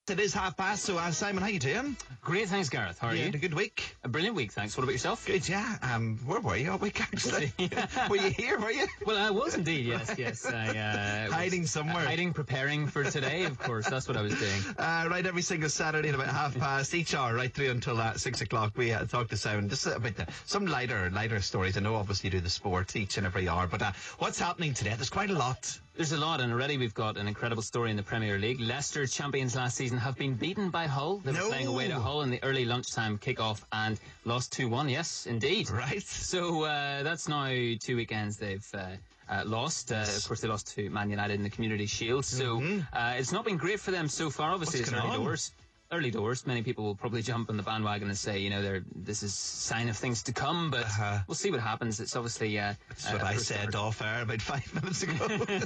It is 5:30, so Simon, how you doing? Great, thanks, Gareth. How are you? Had a good week? A brilliant week, thanks. What about yourself? Good, yeah. Where were you all week, actually? Were you here, were you? Well, I was indeed, yes. Hiding somewhere. Hiding, preparing for today, of course. That's what I was doing. Right, every single Saturday at about 5:30 each hour, right through until 6 o'clock, we talk to Simon just about some lighter stories. I know, obviously, you do the sport each and every hour, but what's happening today? There's quite a lot. There's a lot, and already we've got an incredible story in the Premier League. Leicester, champions last season, have been beaten by Hull. They were playing away to Hull in the early lunchtime kick-off and lost 2-1. Yes, indeed. Right. So that's now 2 weekends they've lost. Of course, they lost to Man United in the Community Shield. So it's not been great for them so far. Obviously, it's early doors. Early doors. Many people will probably jump on the bandwagon and say, this is a sign of things to come, but we'll see what happens. It's obviously... That's what I said off air about 5 minutes ago.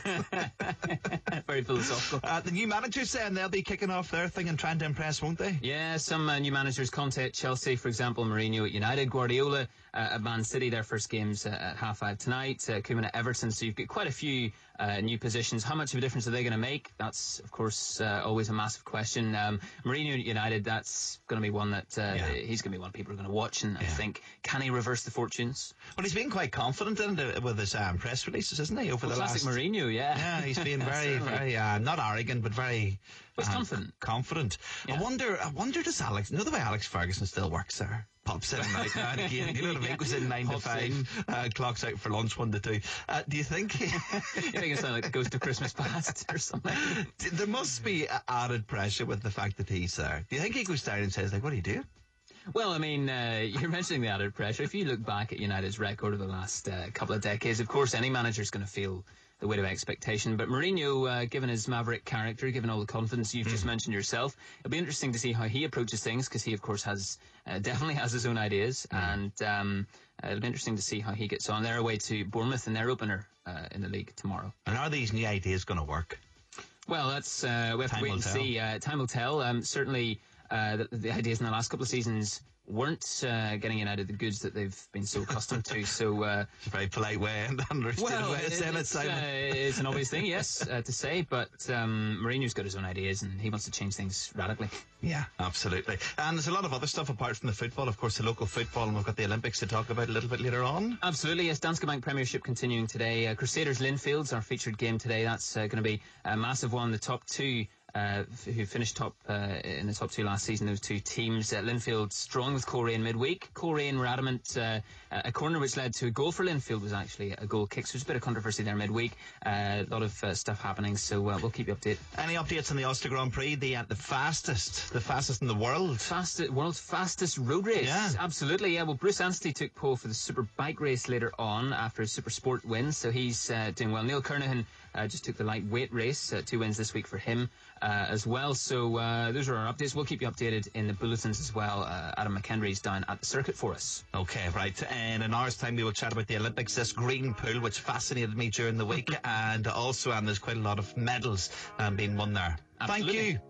Very philosophical. The new manager's saying they'll be kicking off their thing and trying to impress, won't they? Yeah, some new managers. Conte at Chelsea, for example, Mourinho at United, Guardiola at Man City, their first games at 5:30 tonight, Koeman at Everton. So you've got quite a few new positions. How much of a difference are they going to make? That's, of course, always a massive question. Mourinho at United, that's going to be one that he's going to be one people are going to watch and think, can he reverse the fortunes? Well, he's been quite confident in it with his press releases, isn't he? Classic Mourinho, yeah. Yeah, he's been very not arrogant, but very confident. Yeah. I wonder does Alex, the way Alex Ferguson still works there? Pops in right now and again. You know what I mean? Goes in 9 to 5, clocks out for lunch 1 to 2. Do you think? You think it sounds like the ghost of Christmas past or something? There must be added pressure with the fact that he's there. Do you think he goes down and says, what do you do? Well, I mean, you're mentioning the added pressure. If you look back at United's record over the last couple of decades, of course, any manager's going to feel the weight of expectation. But Mourinho, given his maverick character, given all the confidence you've just mentioned yourself, it'll be interesting to see how he approaches things, because he, of course, definitely has his own ideas. And it'll be interesting to see how he gets on. They're away to Bournemouth in their opener in the league tomorrow. And are these new ideas going to work? Well, that's we have to wait and see. Time will tell. Certainly, the ideas in the last couple of seasons weren't getting United the goods that they've been so accustomed to. So it's a very polite way and understood way of saying it, Simon. It's an obvious thing, yes, to say, but Mourinho's got his own ideas and he wants to change things radically. Yeah, absolutely. And there's a lot of other stuff apart from the football, of course, the local football, and we've got the Olympics to talk about a little bit later on. Absolutely, yes. Danske Bank Premiership continuing today. Crusaders Linfields, our featured game today. That's going to be a massive one. The top two who finished top in the top two last season, those two teams. Linfield strong with Coleraine midweek. Coleraine were adamant a corner which led to a goal for Linfield was actually a goal kick, so there's a bit of controversy there midweek. A lot of stuff happening, so we'll keep you updated. Any updates on the Ulster Grand Prix, the fastest in the world? World's fastest road race. Yeah. Absolutely, yeah. Well, Bruce Anstey took pole for the Super Bike race later on after a Super Sport win, so he's doing well. Neil Kernahan just took the lightweight race, 2 wins this week for him as well. So those are our updates. We'll keep you updated in the bulletins as well. Adam McHenry's down at the circuit for us. Okay, right. In an hour's time we will chat about the Olympics, this green pool which fascinated me during the week, and also there's quite a lot of medals being won there. Absolutely. Thank you.